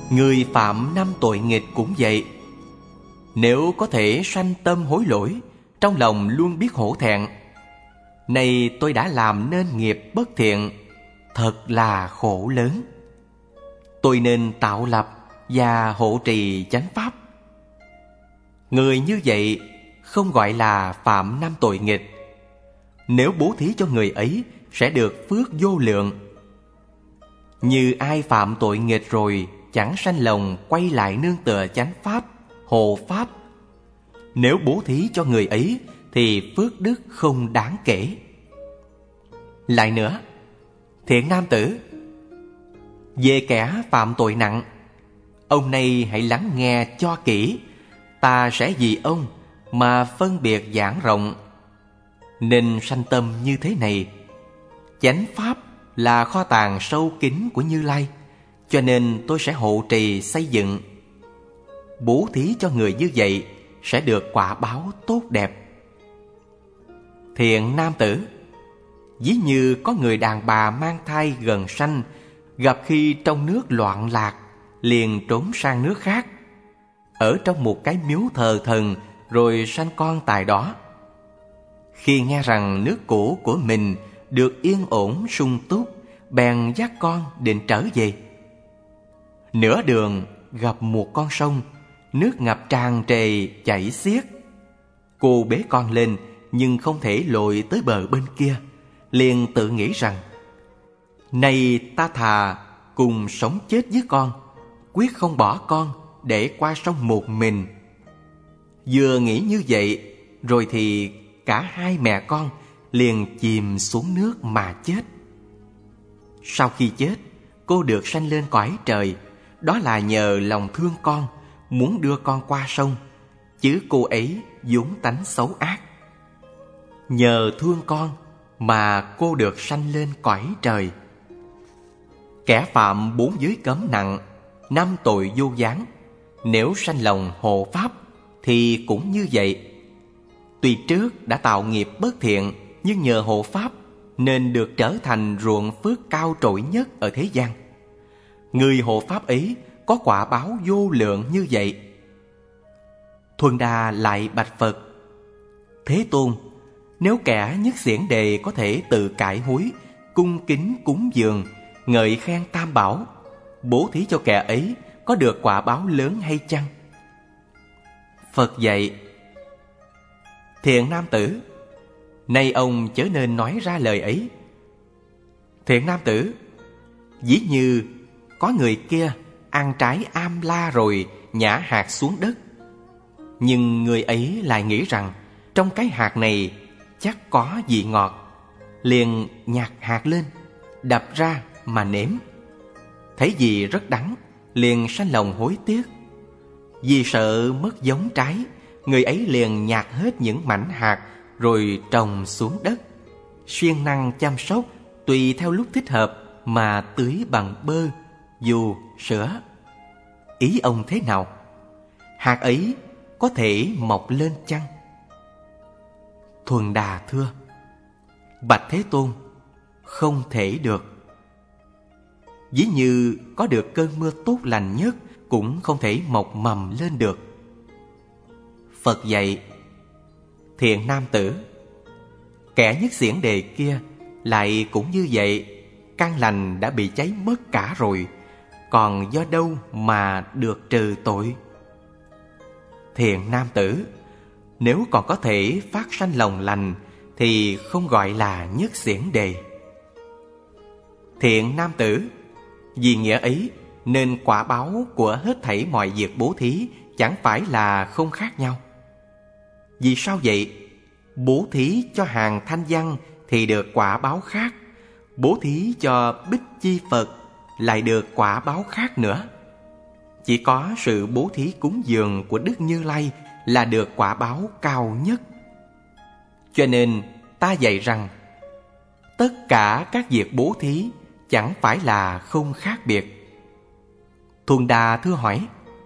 Người phạm 5 tội nghịch cũng vậy. Nếu có thể sanh tâm hối lỗi, trong lòng luôn biết hổ thẹn, này tôi đã làm nên nghiệp bất thiện, thật là khổ lớn. Tôi nên tạo lập và hộ trì chánh pháp. Người như vậy không gọi là phạm 5 tội nghịch. Nếu bố thí cho người ấy sẽ được phước vô lượng. Như ai phạm tội nghịch rồi chẳng sanh lòng quay lại nương tựa chánh pháp, hộ pháp, nếu bố thí cho người ấy thì phước đức không đáng kể. Lại nữa, thiện nam tử, về kẻ phạm tội nặng, ông này hãy lắng nghe cho kỹ, ta sẽ vì ông mà phân biệt giảng rộng. Nên sanh tâm như thế này. Chánh pháp là kho tàng sâu kín của Như Lai, cho nên tôi sẽ hộ trì xây dựng. Bố thí cho người như vậy sẽ được quả báo tốt đẹp. Thiện nam tử, ví như có người đàn bà mang thai gần sanh, gặp khi trong nước loạn lạc, liền trốn sang nước khác, ở trong một cái miếu thờ thần, rồi sanh con tại đó. Khi nghe rằng nước cũ của mình được yên ổn sung túc, bèn dắt con định trở về. Nửa đường gặp một con sông, nước ngập tràn trề chảy xiết. Cô bế con lên nhưng không thể lội tới bờ bên kia, liền tự nghĩ rằng: này ta thà cùng sống chết với con, quyết không bỏ con để qua sông một mình. Vừa nghĩ như vậy, rồi thì cả hai mẹ con liền chìm xuống nước mà chết. Sau khi chết, cô được sanh lên cõi trời. Đó là nhờ lòng thương con, muốn đưa con qua sông, chứ cô ấy vốn tánh xấu ác. Nhờ thương con mà cô được sanh lên cõi trời. Kẻ phạm 4 giới cấm nặng, 5 tội vô gián, nếu sanh lòng hộ pháp thì cũng như vậy. Tuy trước đã tạo nghiệp bất thiện, nhưng nhờ hộ pháp nên được trở thành ruộng phước cao trội nhất ở thế gian. Người hộ pháp ấy có quả báo vô lượng như vậy. Thuần Đà lại bạch Phật: Thế Tôn, nếu kẻ nhất xiển đề có thể tự cải hối, cung kính cúng dường, ngợi khen Tam Bảo, bố thí cho kẻ ấy có được quả báo lớn hay chăng? Phật dạy: Thiện nam tử, nay ông chớ nên nói ra lời ấy. Thiện nam tử, ví như có người kia ăn trái am la rồi nhả hạt xuống đất, nhưng người ấy lại nghĩ rằng trong cái hạt này chắc có vị ngọt, liền nhặt hạt lên, đập ra mà nếm. Thấy vị rất đắng, liền sanh lòng hối tiếc. Vì sợ mất giống trái, người ấy liền nhặt hết những mảnh hạt rồi trồng xuống đất, siêng năng chăm sóc, tùy theo lúc thích hợp mà tưới bằng bơ, dù, sữa. Ý ông thế nào? Hạt ấy có thể mọc lên chăng? Thuần Đà thưa: Bạch Thế Tôn, không thể được. Ví như có được cơn mưa tốt lành nhất, cũng không thể mọc mầm lên được. Phật dạy: Thiện nam tử, kẻ nhất xiển đề kia lại cũng như vậy, căn lành đã bị cháy mất cả rồi, còn do đâu mà được trừ tội? Thiện nam tử, nếu còn có thể phát sanh lòng lành thì không gọi là nhất xiển đề. Thiện nam tử, vì nghĩa ấy nên quả báo của hết thảy mọi việc bố thí chẳng phải là không khác nhau. Vì sao vậy? Bố thí cho hàng thanh văn thì được quả báo khác, bố thí cho Bích Chi Phật lại được quả báo khác nữa. Chỉ có sự bố thí cúng dường của Đức Như Lai là được quả báo cao nhất. Cho nên ta dạy rằng tất cả các việc bố thí chẳng phải là không khác biệt. Thuần Đà thưa hỏi: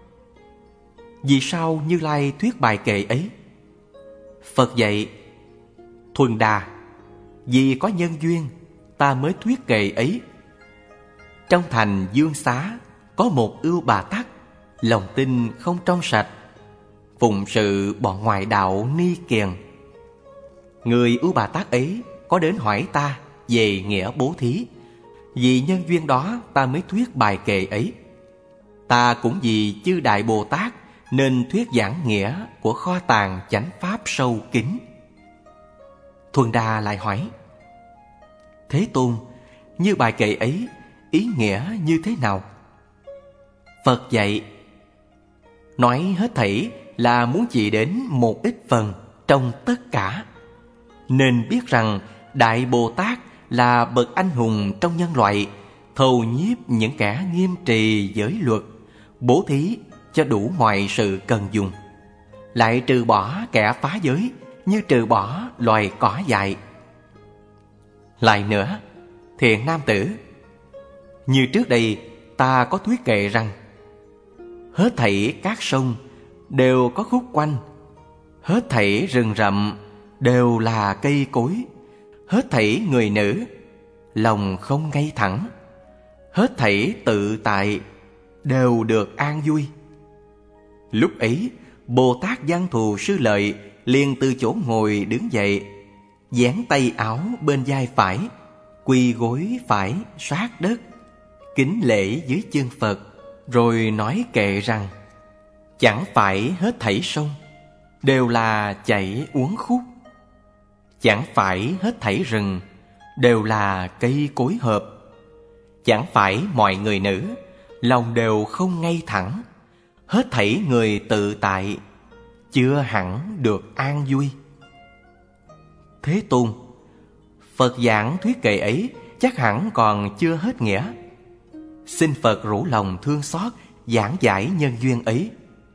Vì sao Như Lai thuyết bài kệ ấy? Phật dạy: Thuần Đà, vì có nhân duyên ta mới thuyết kệ ấy. Trong thành Dương Xá có một ưu bà tắc, lòng tin không trong sạch, phụng sự bọn ngoại đạo ni kiền. Người ưu bà tắc ấy có đến hỏi ta về nghĩa bố thí. Vì nhân duyên đó ta mới thuyết bài kệ ấy. Ta cũng vì chư Đại Bồ Tát nên thuyết giảng nghĩa của kho tàng chánh pháp sâu kín. Thuần Đà lại hỏi: Thế Tôn, như bài kệ ấy, ý nghĩa như thế nào? Phật dạy: nói hết thảy là muốn chỉ đến một ít phần trong tất cả. Nên biết rằng Đại Bồ Tát là bậc anh hùng trong nhân loại, thầu nhiếp những kẻ nghiêm trì giới luật, bố thí cho đủ mọi sự cần dùng, lại trừ bỏ kẻ phá giới như trừ bỏ loài cỏ dại. Lại nữa, thiện nam tử, như trước đây ta có thuyết kệ rằng hết thảy các sông đều có khúc quanh, hết thảy rừng rậm đều là cây cối, hết thảy người nữ lòng không ngay thẳng, hết thảy tự tại đều được an vui. Lúc ấy Bồ Tát Văn Thù Sư Lợi liền từ chỗ ngồi đứng dậy, dán tay áo bên vai phải, quỳ gối phải sát đất, kính lễ dưới chân Phật, rồi nói kệ rằng: chẳng phải hết thảy sông đều là chảy uốn khúc, chẳng phải hết thảy rừng đều là cây cối hợp, chẳng phải mọi người nữ lòng đều không ngay thẳng, hết thảy người tự tại chưa hẳn được an vui. Thế Tôn, Phật giảng thuyết kệ ấy chắc hẳn còn chưa hết nghĩa. Xin Phật rủ lòng thương xót giảng giải nhân duyên ấy.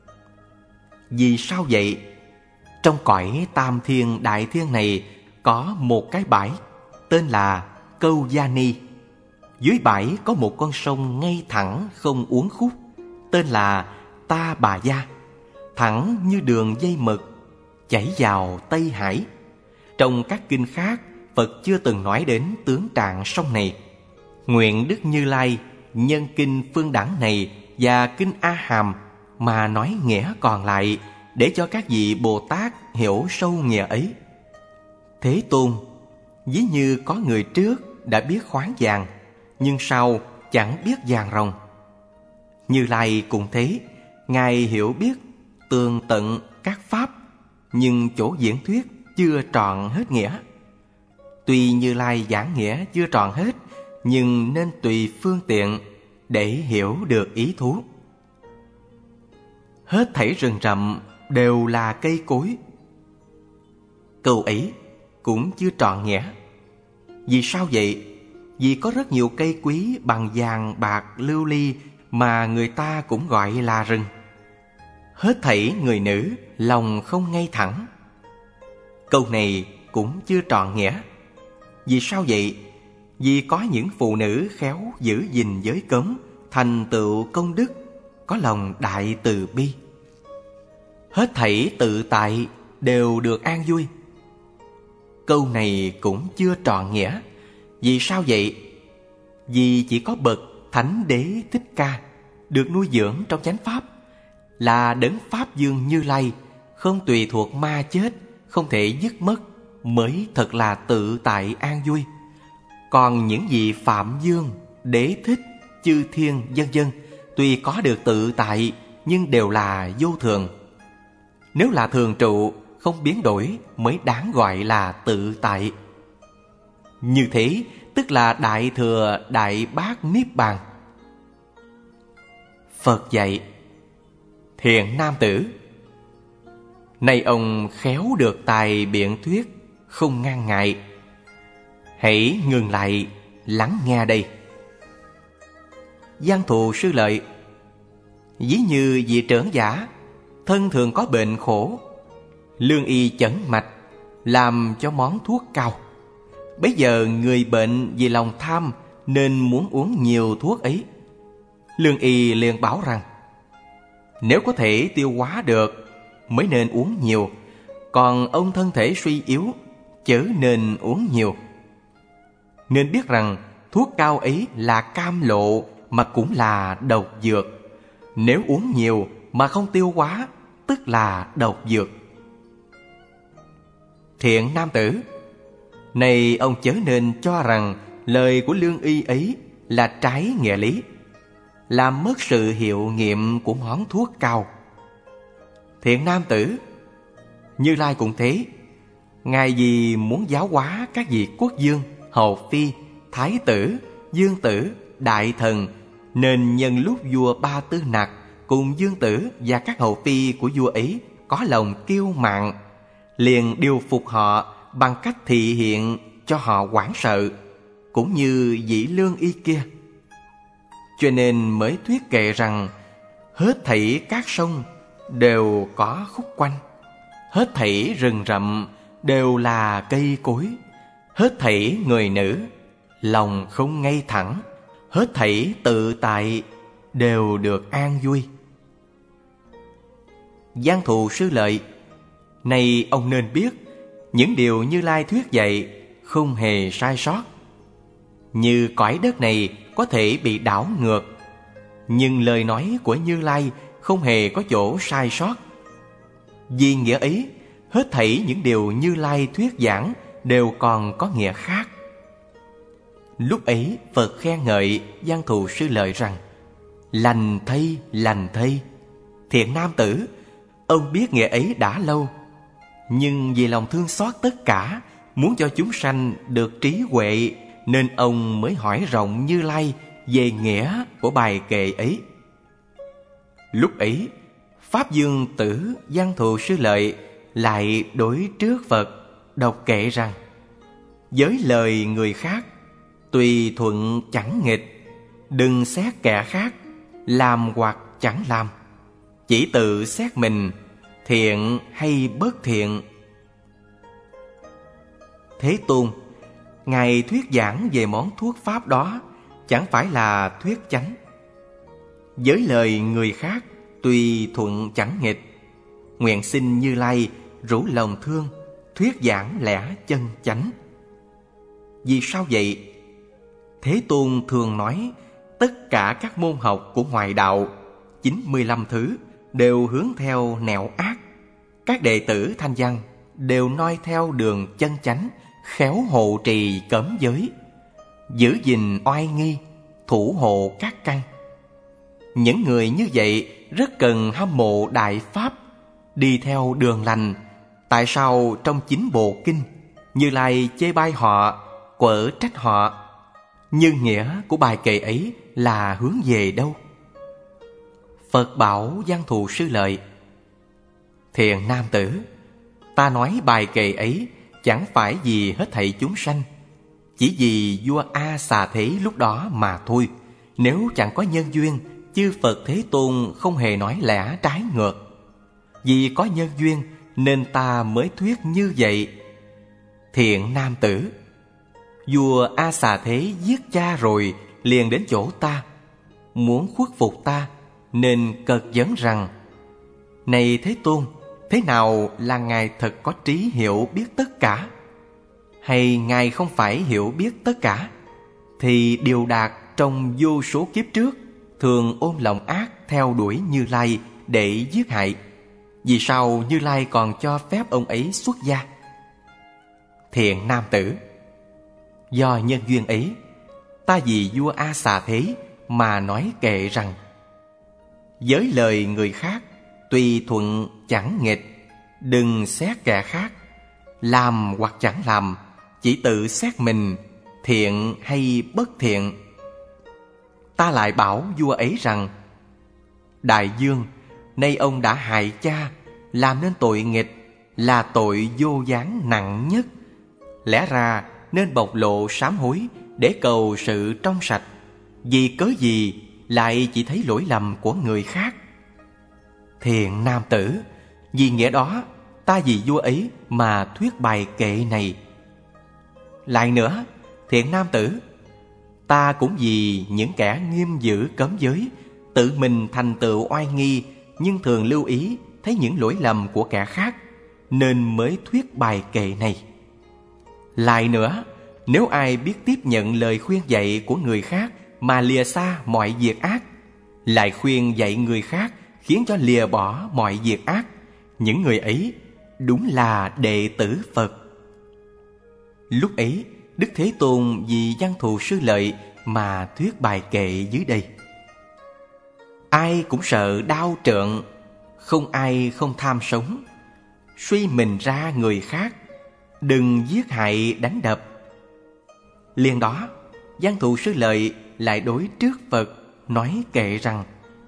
Vì sao vậy? Trong cõi Tam Thiên Đại Thiên này có một cái bãi tên là Câu Gia Ni. Dưới bãi có một con sông ngay thẳng không uốn khúc tên là Ta Bà Gia, thẳng như đường dây mực, chảy vào Tây Hải. Trong các kinh khác, Phật chưa từng nói đến tướng trạng sông này. Nguyện Đức Như Lai nhân kinh Phương Đẳng này và kinh A Hàm mà nói nghĩa còn lại, để cho các vị Bồ Tát hiểu sâu nghĩa ấy. Thế Tôn, ví như có người trước đã biết khoáng vàng, nhưng sau chẳng biết vàng ròng. Như Lai cũng thế, Ngài hiểu biết tường tận các pháp, nhưng chỗ diễn thuyết chưa trọn hết nghĩa. Tuy Như Lai giảng nghĩa chưa trọn hết, nhưng nên tùy phương tiện để hiểu được ý thú. Hết thảy rừng rậm đều là cây cối. Câu ấy cũng chưa trọn nghĩa. Vì sao vậy? Vì có rất nhiều cây quý bằng vàng, bạc, lưu ly mà người ta cũng gọi là rừng. Hết thảy người nữ lòng không ngay thẳng. Câu này cũng chưa trọn nghĩa. Vì sao vậy? Vì có những phụ nữ khéo giữ gìn giới cấm, thành tựu công đức, có lòng đại từ bi. Hết thảy tự tại đều được an vui. Câu này cũng chưa trọn nghĩa. Vì sao vậy? Vì chỉ có bậc Thánh Đế Thích Ca được nuôi dưỡng trong chánh pháp, là đấng Pháp Dương Như Lai, không tùy thuộc ma chết, không thể dứt mất, mới thật là tự tại an vui. Còn những vị Phạm Dương, Đế Thích, Chư Thiên vân vân, tuy có được tự tại nhưng đều là vô thường. Nếu là thường trụ, không biến đổi mới đáng gọi là tự tại. Như thế tức là Đại Thừa Đại Bát Niết Bàn. Phật dạy: thiện nam tử, nay ông khéo được tài biện thuyết, không ngăn ngại. Hãy ngừng lại lắng nghe đây. Văn Thù Sư Lợi: ví như vị trưởng giả, thân thường có bệnh khổ, lương y chẩn mạch, làm cho món thuốc cao. Bấy giờ người bệnh vì lòng tham nên muốn uống nhiều thuốc ấy. Lương y liền bảo rằng: nếu có thể tiêu hóa được mới nên uống nhiều, còn ông thân thể suy yếu chớ nên uống nhiều. Nên biết rằng thuốc cao ấy là cam lộ, mà cũng là độc dược. Nếu uống nhiều mà không tiêu hóa, tức là độc dược. Thiện nam tử, này ông chớ nên cho rằng lời của lương y ấy là trái nghĩa lý, làm mất sự hiệu nghiệm của món thuốc cao. Thiện nam tử, Như Lai cũng thế. Ngài vì muốn giáo hóa các vị quốc vương, hầu phi, thái tử, dương tử, đại thần, nên nhân lúc vua Ba Tư Nặc cùng dương tử và các hầu phi của vua ấy có lòng kiêu mạn, liền điều phục họ bằng cách thị hiện cho họ hoảng sợ, cũng như vị lương y kia. Cho nên mới thuyết kệ rằng hết thảy các sông đều có khúc quanh, hết thảy rừng rậm đều là cây cối, hết thảy người nữ lòng không ngay thẳng, hết thảy tự tại đều được an vui. Giang Thù Sư Lợi, này ông nên biết, những điều Như Lai thuyết dạy không hề sai sót. Như cõi đất này có thể bị đảo ngược, nhưng lời nói của Như Lai không hề có chỗ sai sót. Vì nghĩa ấy, hết thảy những điều Như Lai thuyết giảng đều còn có nghĩa khác. Lúc ấy Phật khen ngợi Giang Thù Sư Lợi rằng: lành thay, thiện nam tử, ông biết nghĩa ấy đã lâu, nhưng vì lòng thương xót tất cả, muốn cho chúng sanh được trí huệ, nên ông mới hỏi rộng Như Lai về nghĩa của bài kệ ấy. Lúc ấy Pháp Dương tử Giang Thù Sư Lợi lại đối trước Phật đọc kệ rằng: với lời người khác tùy thuận chẳng nghịch, đừng xét kẻ khác làm hoặc chẳng làm, chỉ tự xét mình thiện hay bất thiện. Thế Tôn, Ngài thuyết giảng về món thuốc pháp đó chẳng phải là thuyết chánh. Với lời người khác tùy thuận chẳng nghịch, nguyện xin Như Lai rủ lòng thương thuyết giảng lẽ chân chánh. Vì sao vậy? Thế Tôn thường nói tất cả các môn học của ngoại đạo 95 thứ đều hướng theo nẻo ác. Các đệ tử Thanh Văn đều noi theo đường chân chánh, khéo hộ trì cấm giới, giữ gìn oai nghi, thủ hộ các căn. Những người như vậy rất cần hâm mộ đại pháp, đi theo đường lành. Tại sao trong chính bộ kinh Như Lai chê bai họ, quở trách họ? Nhưng nghĩa của bài kệ ấy là hướng về đâu? Phật bảo Giang Thù Sư Lợi: thiện nam tử, ta nói bài kệ ấy chẳng phải vì hết thảy chúng sanh, chỉ vì vua A Xà Thế lúc đó mà thôi. Nếu chẳng có nhân duyên, chư Phật Thế Tôn không hề nói lẽ trái ngược. Vì có nhân duyên nên ta mới thuyết như vậy. Thiện nam tử, vua A Xà Thế giết cha rồi liền đến chỗ ta, muốn khuất phục ta, nên cật vấn rằng: này Thế Tôn, thế nào là Ngài thật có trí hiểu biết tất cả? Hay Ngài không phải hiểu biết tất cả? Thì Điều Đạt trong vô số kiếp trước thường ôm lòng ác theo đuổi Như Lai để giết hại. Vì sao Như Lai còn cho phép ông ấy xuất gia? Thiện nam tử, do nhân duyên ấy, ta vì vua A Xà Thế mà nói kệ rằng: với lời người khác tùy thuận chẳng nghịch, đừng xét kẻ khác làm hoặc chẳng làm, chỉ tự xét mình thiện hay bất thiện. Ta lại bảo vua ấy rằng: đại vương, nay ông đã hại cha, làm nên tội nghịch, là tội vô gián nặng nhất. Lẽ ra nên bộc lộ sám hối để cầu sự trong sạch. Vì cớ gì lại chỉ thấy lỗi lầm của người khác? Thiện nam tử, vì nghĩa đó ta vì vua ấy mà thuyết bài kệ này. Lại nữa, thiện nam tử, ta cũng vì những kẻ nghiêm giữ cấm giới, tự mình thành tựu oai nghi, nhưng thường lưu ý thấy những lỗi lầm của kẻ khác, nên mới thuyết bài kệ này. Lại nữa, nếu ai biết tiếp nhận lời khuyên dạy của người khác mà lìa xa mọi việc ác, lại khuyên dạy người khác khiến cho lìa bỏ mọi việc ác, những người ấy đúng là đệ tử Phật. Lúc ấy, Đức Thế Tôn vì Văn Thù Sư Lợi mà thuyết bài kệ dưới đây: ai cũng sợ đau trượng, không ai không tham sống. Suy mình ra người khác, đừng giết hại đánh đập. Liền đó, Văn Thù Sư Lợi lại đối trước Phật nói kệ rằng: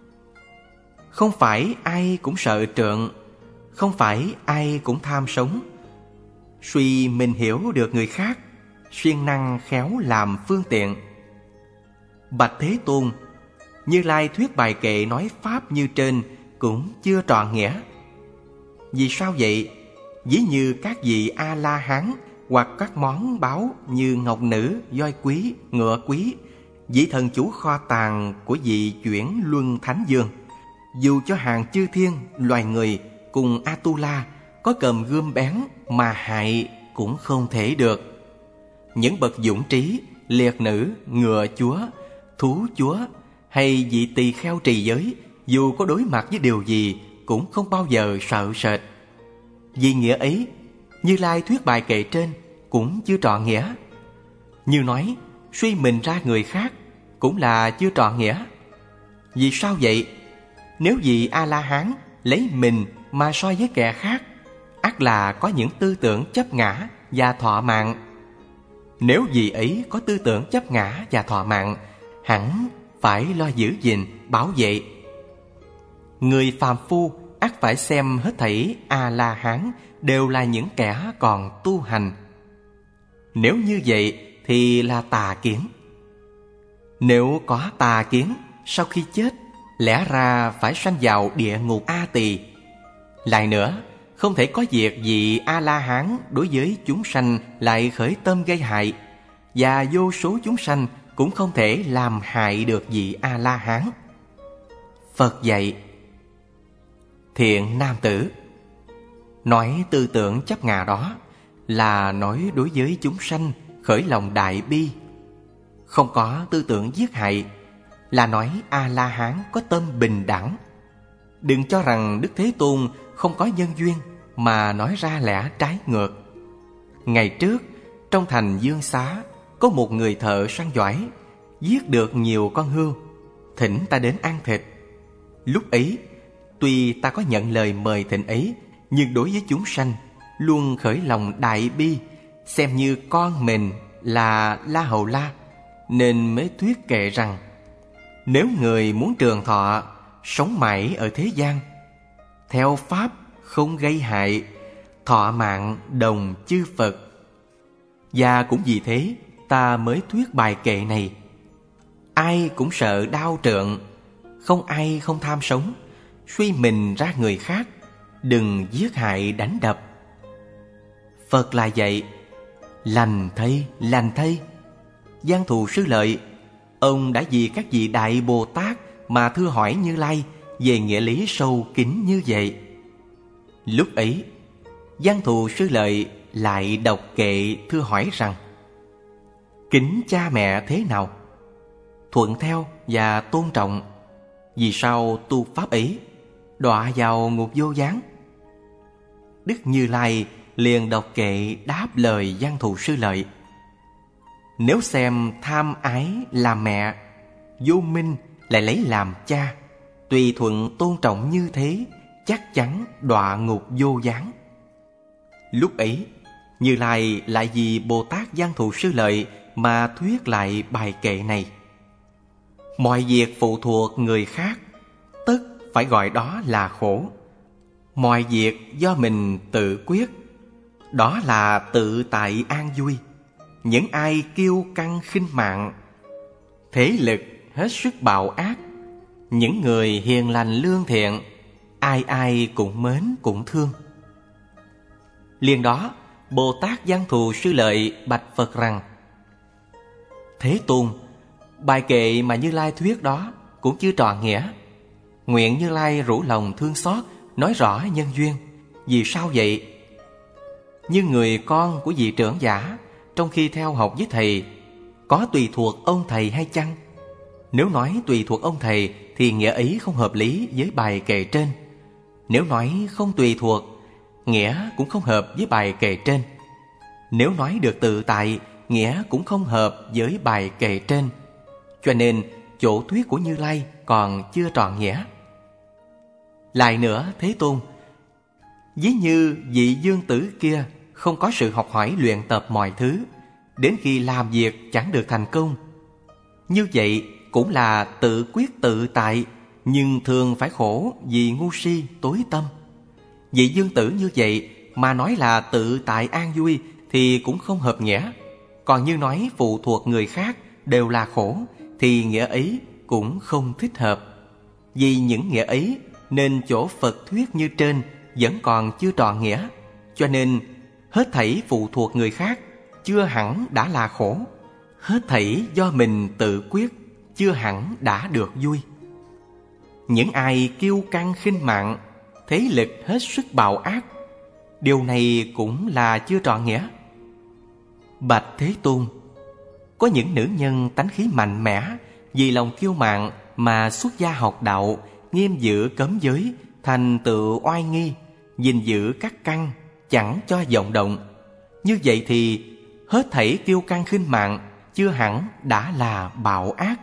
không phải ai cũng sợ trượng, không phải ai cũng tham sống. Suy mình hiểu được người khác, siêng năng khéo làm phương tiện. Bạch Thế Tôn, Như Lai thuyết bài kệ nói pháp như trên cũng chưa trọn nghĩa. Vì sao vậy? Ví như các vị A-la-hán hoặc các món báu như ngọc nữ, voi quý, ngựa quý, vị thần chủ kho tàng của vị chuyển luân thánh dương, dù cho hàng chư thiên, loài người cùng Atula có cầm gươm bén mà hại cũng không thể được. Những bậc dũng trí, liệt nữ, ngựa chúa, thú chúa hay vị tỳ kheo trì giới, dù có đối mặt với điều gì cũng không bao giờ sợ sệt. Vì nghĩa ấy, Như Lai thuyết bài kệ trên cũng chưa trọn nghĩa. Như nói suy mình ra người khác cũng là chưa trọn nghĩa. Vì sao vậy? Nếu vị A-la-hán lấy mình mà so với kẻ khác, ắt là có những tư tưởng chấp ngã và thọ mạng. Nếu vị ấy có tư tưởng chấp ngã và thọ mạng, hẳn phải lo giữ gìn, bảo vệ. Người phàm phu ắt phải xem hết thảy A-la-hán đều là những kẻ còn tu hành. Nếu như vậy thì là tà kiến. Nếu có tà kiến, sau khi chết lẽ ra phải sanh vào địa ngục A Tỳ. Lại nữa, không thể có việc vị A-la-hán đối với chúng sanh lại khởi tâm gây hại, và vô số chúng sanh cũng không thể làm hại được vị A-la-hán. Phật dạy: thiện nam tử, nói tư tưởng chấp ngã đó là nói đối với chúng sanh khởi lòng đại bi. Không có tư tưởng giết hại là nói A-la-hán có tâm bình đẳng. Đừng cho rằng Đức Thế Tôn không có nhân duyên mà nói ra lẽ trái ngược. Ngày trước, trong thành Dương Xá có một người thợ săn giỏi, giết được nhiều con hươu, thỉnh ta đến ăn thịt. Lúc ấy, tuy ta có nhận lời mời thịnh ấy, nhưng đối với chúng sanh luôn khởi lòng đại bi, xem như con mình là La Hầu La, nên mới thuyết kệ rằng: nếu người muốn trường thọ, sống mãi ở thế gian, theo pháp không gây hại, thọ mạng đồng chư Phật. Và cũng vì thế ta mới thuyết bài kệ này: ai cũng sợ đau trượng, không ai không tham sống. Suy mình ra người khác, đừng giết hại đánh đập. Phật là vậy. Lành thay, lành thay. Văn Thù Sư Lợi, ông đã vì các vị Đại Bồ Tát mà thưa hỏi Như Lai về nghĩa lý sâu kín như vậy. Lúc ấy, Văn Thù Sư Lợi lại đọc kệ thưa hỏi rằng: kính cha mẹ thế nào? Thuận theo và tôn trọng. Vì sao tu pháp ấy đọa vào ngục vô gián? Đức Như Lai liền đọc kệ đáp lời Văn Thù Sư Lợi: nếu xem tham ái làm mẹ, vô minh lại lấy làm cha, tùy thuận tôn trọng như thế, chắc chắn đọa ngục vô gián. Lúc ấy, Như Lai lại vì Bồ Tát Văn Thù Sư Lợi mà thuyết lại bài kệ này: mọi việc phụ thuộc người khác, tất phải gọi đó là khổ. Mọi việc do mình tự quyết, đó là tự tại an vui. Những ai kiêu căng khinh mạng, thế lực hết sức bạo ác, những người hiền lành lương thiện, ai ai cũng mến cũng thương. Liền đó, Bồ Tát Văn Thù Sư Lợi bạch Phật rằng: Thế Tôn, bài kệ mà Như Lai thuyết đó cũng chưa trọn nghĩa. Nguyện Như Lai rủ lòng thương xót, nói rõ nhân duyên. Vì sao vậy? Như người con của vị trưởng giả, trong khi theo học với thầy, có tùy thuộc ông thầy hay chăng? Nếu nói tùy thuộc ông thầy thì nghĩa ấy không hợp lý với bài kệ trên. Nếu nói không tùy thuộc, nghĩa cũng không hợp với bài kệ trên. Nếu nói được tự tại, nghĩa cũng không hợp với bài kệ trên. Cho nên chỗ thuyết của Như Lai còn chưa trọn nghĩa. Lại nữa, Thế Tôn, ví như vị dương tử kia không có sự học hỏi luyện tập mọi thứ, đến khi làm việc chẳng được thành công. Như vậy cũng là tự quyết tự tại, nhưng thường phải khổ vì ngu si tối tâm. Vị dương tử như vậy mà nói là tự tại an vui thì cũng không hợp nghĩa. Còn như nói phụ thuộc người khác đều là khổ thì nghĩa ấy cũng không thích hợp. Vì những nghĩa ấy nên chỗ Phật thuyết như trên vẫn còn chưa trọn nghĩa. Cho nên hết thảy phụ thuộc người khác chưa hẳn đã là khổ. Hết thảy do mình tự quyết chưa hẳn đã được vui. Những ai kiêu căng khinh mạn, thế lực hết sức bạo ác, điều này cũng là chưa trọn nghĩa. Bạch Thế Tôn, có những nữ nhân tánh khí mạnh mẽ, vì lòng kiêu mạn mà xuất gia học đạo, nghiêm giữ cấm giới, thành tựu oai nghi, gìn giữ các căn, chẳng cho vọng động. Như vậy thì hết thảy kiêu căng khinh mạn chưa hẳn đã là bạo ác.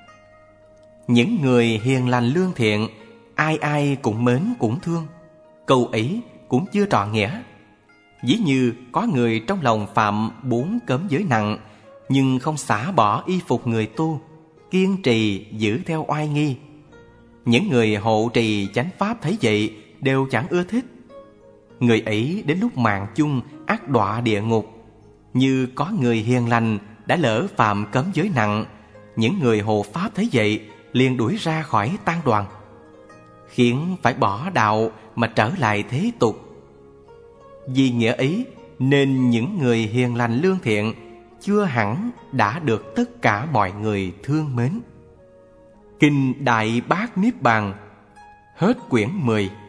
Những người hiền lành lương thiện, ai ai cũng mến cũng thương, câu ấy cũng chưa trọn nghĩa. Ví như có người trong lòng phạm 4 cấm giới nặng, nhưng không xả bỏ y phục người tu, kiên trì giữ theo oai nghi. Những người hộ trì chánh pháp thấy vậy đều chẳng ưa thích. Người ấy đến lúc mạng chung ắt đọa địa ngục. Như có người hiền lành đã lỡ phạm cấm giới nặng, những người hộ pháp thấy vậy liền đuổi ra khỏi tăng đoàn, khiến phải bỏ đạo mà trở lại thế tục. Vì nghĩa ấy nên những người hiền lành lương thiện chưa hẳn đã được tất cả mọi người thương mến. Kinh Đại Bát Niết Bàn. Hết quyển 10.